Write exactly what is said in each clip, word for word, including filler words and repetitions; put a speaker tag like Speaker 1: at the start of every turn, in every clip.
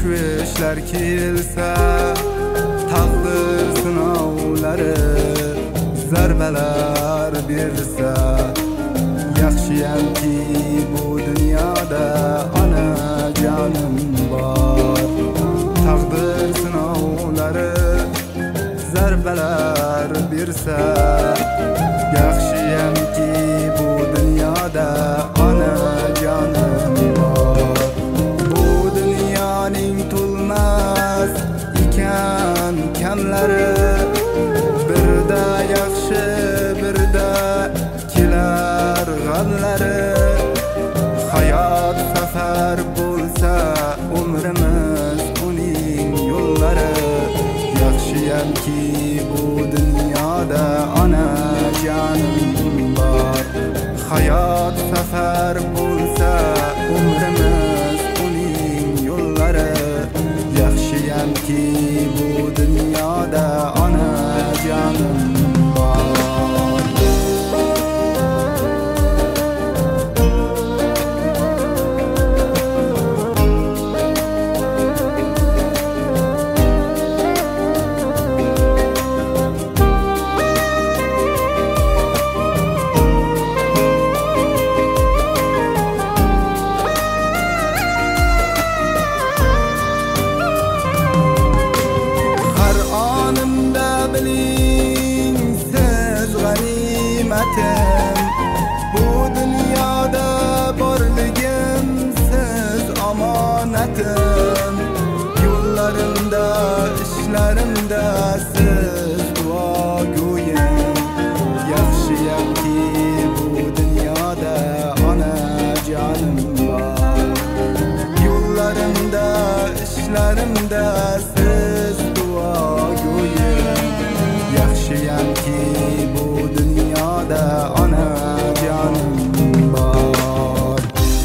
Speaker 1: tashvishlar kelsa, taqdir sinovlari zarbalar bersa, yaxshiyamki bu dunyoda ana jonim bor. Taqdir sinovlari zarbalar bersa, yaxshiyamki bu dunyoda ana jonim bor. Bu dunyoning to'lmas ekan kamlari, birda yaxshi birda kelar g'amlari. Hayot safar bo'lsa umrimiz uning yo'llari, yaxshiyamki bu dunyoda ana jonim bor. Hayot safar bo'lsa umrimiz uning yo'llari, yaxshiyamki bu dunyoda ana jonim bor. Bu dunyoda borligim siz omonatim. Yo'llarimda, ishlarimda siz duogo'yim. Yaxshiyamki bu dunyoda ana jonim bor. Yo'llarimda, ishlarimda siz duogo'yim. Yaxshiyamki bu dunyoda ana jonim bor.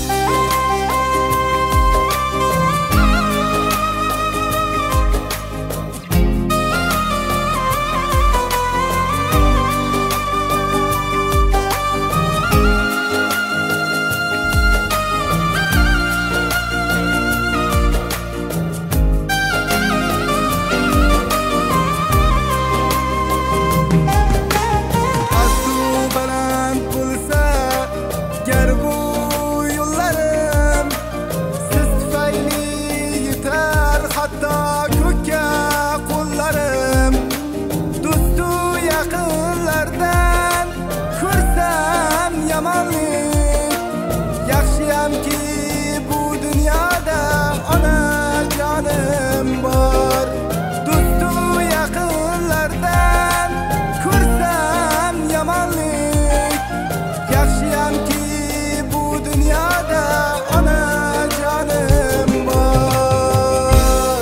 Speaker 1: Yaxshiyamki bu dunyoda ana jonim bor. Do'stu yaqinlardan ko'rsam yomonlik. Yaxshiyamki bu dunyoda ana jonim bor.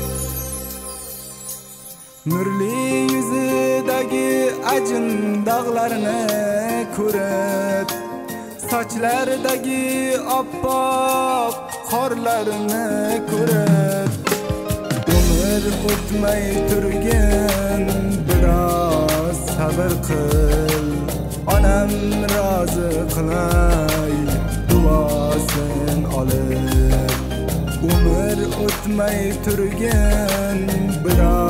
Speaker 1: Nurli yuzidagi ajin dog'larini ko'rib, sochlaridagi oppoq qorlarni ko'rib, umr o'tmay turgin biroz sabr qil. Onam rozi qilay duosin olib. Umr o'tmay turgin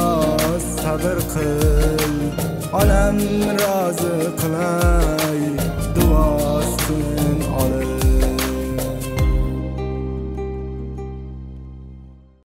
Speaker 1: biroz sabr qil. Onam rozi qilay